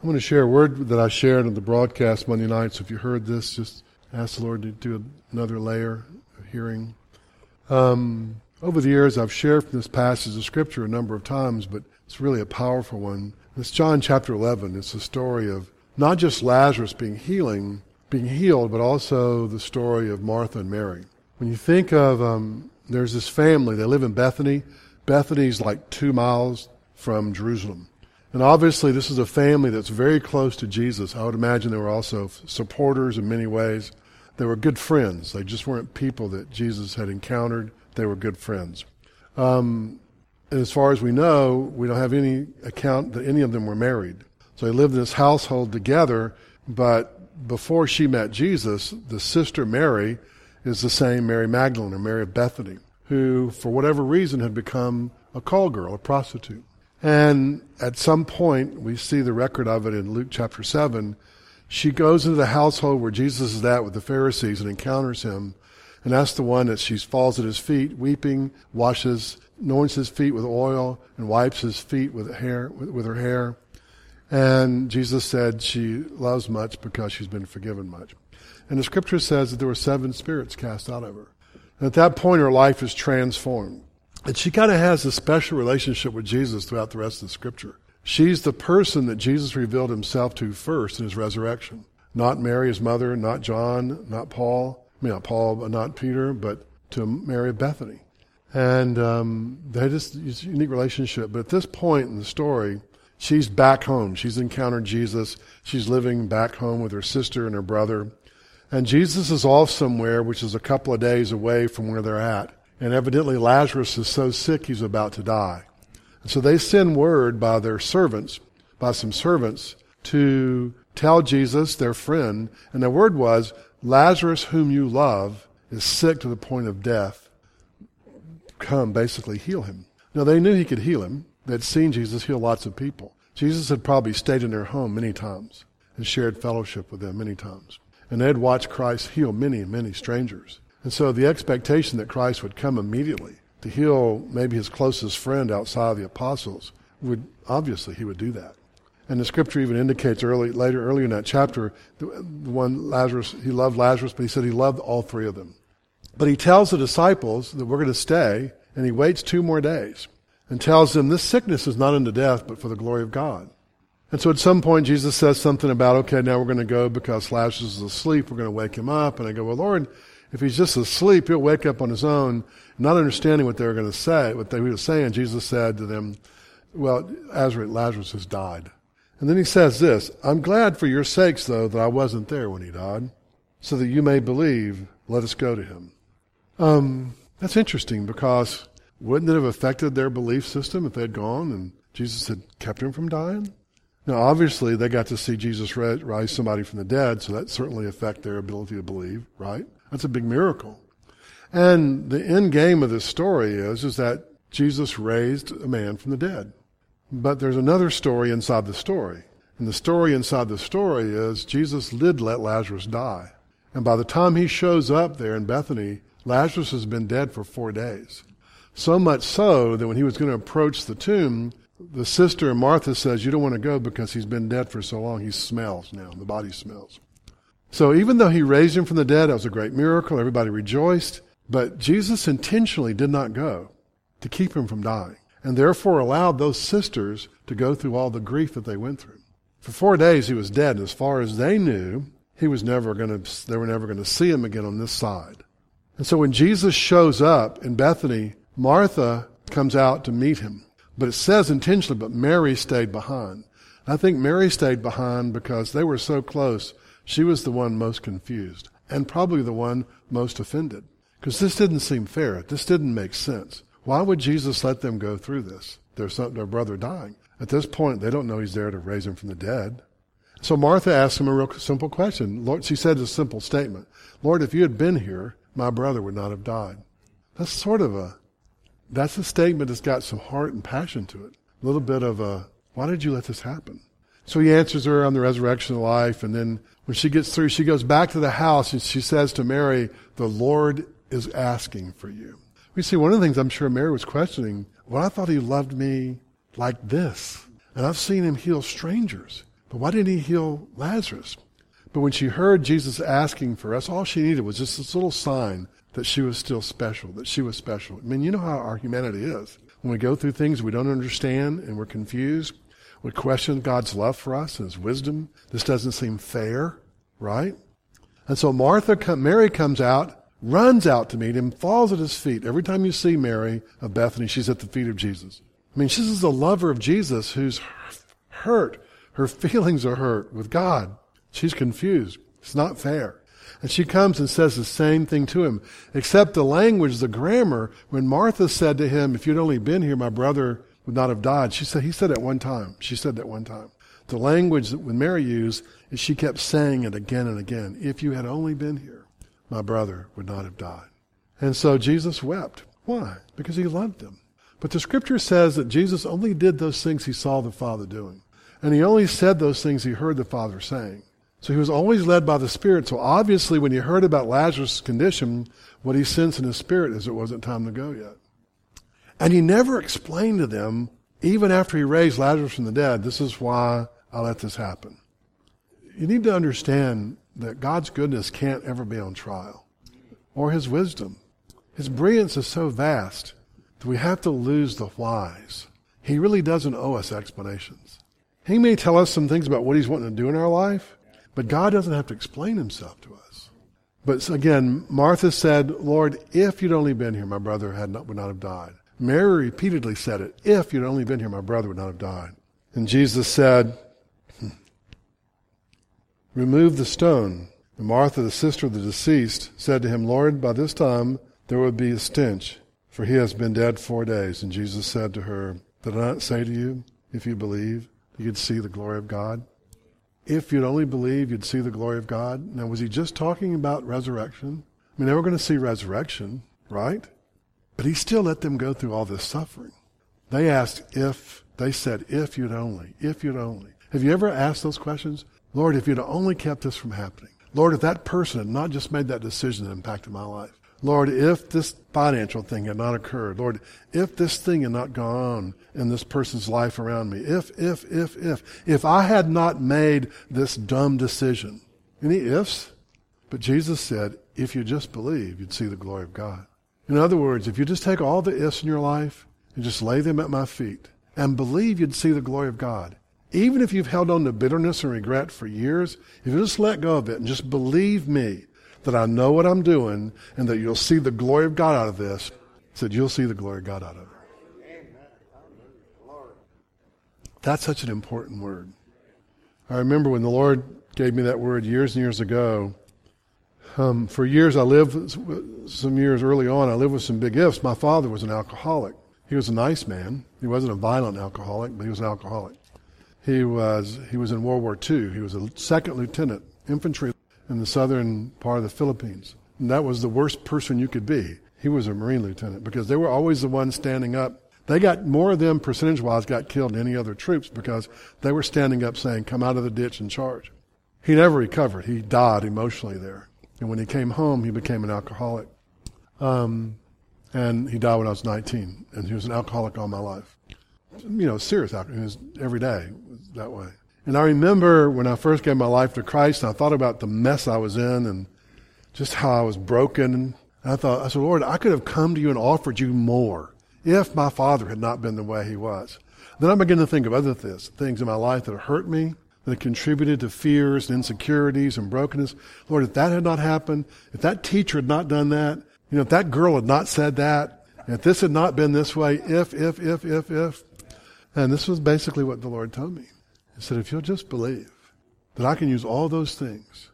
want to share a word that I shared on the broadcast Monday night. So if you heard this, just ask the Lord to do another layer of hearing. Over the years, I've shared from this passage of Scripture a number of times, but it's really a powerful one. It's John chapter 11. It's the story of not just Lazarus being healed, but also the story of Martha and Mary. When you think of, there's this family, they live in Bethany. Bethany's like 2 miles from Jerusalem. And obviously this is a family that's very close to Jesus. I would imagine they were also supporters in many ways. They were good friends. They just weren't people that Jesus had encountered. They were good friends. And as far as we know, we don't have any account that any of them were married. So they lived in this household together, but before she met Jesus, the sister Mary is the same Mary Magdalene or Mary of Bethany, who for whatever reason had become a call girl, a prostitute. And at some point, we see the record of it in Luke chapter 7, she goes into the household where Jesus is at with the Pharisees and encounters him. And that's the one that she falls at his feet, weeping, anoints his feet with oil, and wipes his feet with her hair. And Jesus said she loves much because she's been forgiven much. And the scripture says that there were 7 spirits cast out of her. And at that point, her life is transformed. And she kind of has a special relationship with Jesus throughout the rest of the scripture. She's the person that Jesus revealed himself to first in his resurrection. Not Mary, his mother, not John, not Paul. Not Peter, but to Mary of Bethany. And they had this unique relationship. But at this point in the story, she's back home. She's encountered Jesus. She's living back home with her sister and her brother. And Jesus is off somewhere, which is a couple of days away from where they're at. And evidently Lazarus is so sick he's about to die. And so they send word by some servants, to tell Jesus, their friend, and the word was, Lazarus, whom you love, is sick to the point of death. Come, basically heal him. Now they knew he could heal him. They'd seen Jesus heal lots of people. Jesus had probably stayed in their home many times and shared fellowship with them many times. And they'd watched Christ heal many, many strangers. And so the expectation that Christ would come immediately to heal maybe his closest friend outside of the apostles, he would do that. And the scripture even indicates earlier in that chapter, the one Lazarus, he loved Lazarus, but he said he loved all 3 of them. But he tells the disciples that we're going to stay, and he waits 2 more days and tells them this sickness is not unto death, but for the glory of God. And so at some point Jesus says something about, okay, now we're going to go because Lazarus is asleep, we're going to wake him up. And I go, well, Lord, if he's just asleep, he'll wake up on his own, not understanding what they were going to say, what they were saying. Jesus said to them, well, Lazarus has died. And then he says this, I'm glad for your sakes, though, that I wasn't there when he died, so that you may believe, let us go to him. That's interesting because wouldn't it have affected their belief system if they had gone and Jesus had kept him from dying? Now, obviously, they got to see Jesus rise somebody from the dead, so that certainly affected their ability to believe, right? That's a big miracle. And the end game of this story is that Jesus raised a man from the dead. But there's another story inside the story. And the story inside the story is Jesus did let Lazarus die. And by the time he shows up there in Bethany, Lazarus has been dead for 4 days. So much so that when he was going to approach the tomb, the sister Martha says, you don't want to go because he's been dead for so long. He smells now. The body smells. So even though he raised him from the dead, that was a great miracle. Everybody rejoiced. But Jesus intentionally did not go to keep him from dying, and therefore allowed those sisters to go through all the grief that they went through. For 4 days he was dead, and as far as they knew, they were never going to see him again on this side. And so when Jesus shows up in Bethany, Martha comes out to meet him. But it says intentionally, but Mary stayed behind. I think Mary stayed behind because they were so close. She was the one most confused and probably the one most offended. Because this didn't seem fair. This didn't make sense. Why would Jesus let them go through this? Their brother dying. At this point, they don't know he's there to raise him from the dead. So Martha asked him a real simple question. Lord, she said a simple statement. Lord, if you had been here, my brother would not have died. That's a statement that's got some heart and passion to it. A little bit of why did you let this happen? So he answers her on the resurrection of life, and then when she gets through, she goes back to the house and she says to Mary, the Lord is asking for you. We see one of the things I'm sure Mary was questioning, well, I thought he loved me like this. And I've seen him heal strangers. But why didn't he heal Lazarus? But when she heard Jesus asking for us, all she needed was just this little sign that she was still special, that she was special. I mean, you know how our humanity is. When we go through things we don't understand and we're confused, we question God's love for us and his wisdom. This doesn't seem fair, right? And so Mary comes out, runs out to meet him, falls at his feet. Every time you see Mary of Bethany, she's at the feet of Jesus. I mean, she's a lover of Jesus who's hurt. Her feelings are hurt with God. She's confused. It's not fair. And she comes and says the same thing to him, except the language, the grammar. When Martha said to him, if you'd only been here, my brother would not have died. He said it one time. She said that one time. The language that when Mary used is she kept saying it again and again. If you had only been here, my brother would not have died. And so Jesus wept. Why? Because he loved him. But the scripture says that Jesus only did those things he saw the Father doing. And he only said those things he heard the Father saying. So he was always led by the Spirit. So obviously when he heard about Lazarus' condition, what he sensed in his spirit is it wasn't time to go yet. And he never explained to them, even after he raised Lazarus from the dead, this is why I let this happen. You need to understand that God's goodness can't ever be on trial, or his wisdom. His brilliance is so vast that we have to lose the whys. He really doesn't owe us explanations. He may tell us some things about what he's wanting to do in our life, but God doesn't have to explain himself to us. But again, Martha said, Lord, if you'd only been here, my brother would not have died. Mary repeatedly said it, if you'd only been here, my brother would not have died. And Jesus said, remove the stone. And Martha, the sister of the deceased, said to him, Lord, by this time there would be a stench, for he has been dead 4 days. And Jesus said to her, did I not say to you, if you believe, you could see the glory of God? If you'd only believe, you'd see the glory of God. Now, was he just talking about resurrection? I mean, they were going to see resurrection, right? But he still let them go through all this suffering. They said, if you'd only, if you'd only. Have you ever asked those questions? Lord, if you'd only kept this from happening. Lord, if that person had not just made that decision that impacted my life. Lord, if this financial thing had not occurred. Lord, if this thing had not gone on in this person's life around me. If I had not made this dumb decision. Any ifs? But Jesus said, if you just believe, you'd see the glory of God. In other words, if you just take all the ifs in your life and just lay them at my feet and believe, you'd see the glory of God. Even if you've held on to bitterness and regret for years, if you just let go of it and just believe me that I know what I'm doing and that you'll see the glory of God out of this, said you'll see the glory of God out of it. That's such an important word. I remember when the Lord gave me that word years and years ago. For years some years early on, I lived with some big ifs. My father was an alcoholic. He was a nice man. He wasn't a violent alcoholic, but he was an alcoholic. He was in World War II. He was a second lieutenant, infantry in the southern part of the Philippines. And that was the worst person you could be. He was a Marine lieutenant because they were always the ones standing up. They got more of them percentage-wise got killed than any other troops because they were standing up saying, come out of the ditch and charge. He never recovered. He died emotionally there. And when he came home, he became an alcoholic. And he died when I was 19. And he was an alcoholic all my life. Serious alcoholic. It was every day that way. And I remember when I first gave my life to Christ, and I thought about the mess I was in and just how I was broken. And I said, Lord, I could have come to you and offered you more if my father had not been the way he was. Then I began to think of other things in my life that hurt me, that contributed to fears and insecurities and brokenness. Lord, if that had not happened, if that teacher had not done that, if that girl had not said that, if this had not been this way, if. And this was basically what the Lord told me. He said, if you'll just believe that I can use all those things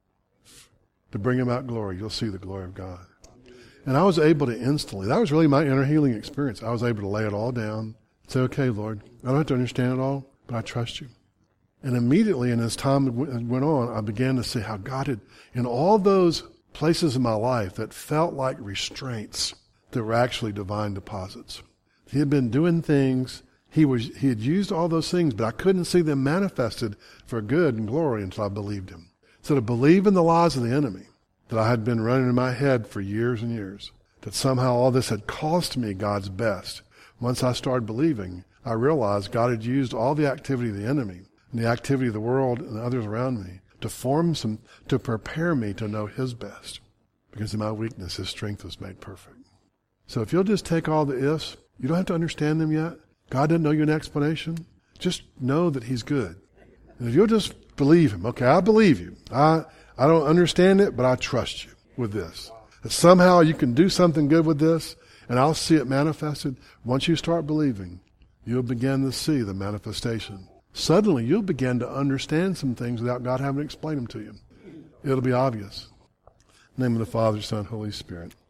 to bring about glory, you'll see the glory of God. And I was able to instantly, that was really my inner healing experience. I was able to lay it all down, say, okay, Lord, I don't have to understand it all, but I trust you. And immediately, and as time went on, I began to see how God had, in all those places in my life that felt like restraints, that were actually divine deposits. He had been doing things, he had used all those things, but I couldn't see them manifested for good and glory until I believed him. So to believe in the lies of the enemy that I had been running in my head for years and years, that somehow all this had cost me God's best. Once I started believing, I realized God had used all the activity of the enemy and the activity of the world and others around me to prepare me to know His best. Because in my weakness, His strength was made perfect. So if you'll just take all the ifs, you don't have to understand them yet. God doesn't know you an explanation. Just know that He's good. And if you'll just believe Him, okay, I believe you. I don't understand it, but I trust you with this. That somehow you can do something good with this, and I'll see it manifested. Once you start believing, you'll begin to see the manifestation. Suddenly, you'll begin to understand some things without God having to explain them to you. It'll be obvious. In the name of the Father, Son, Holy Spirit.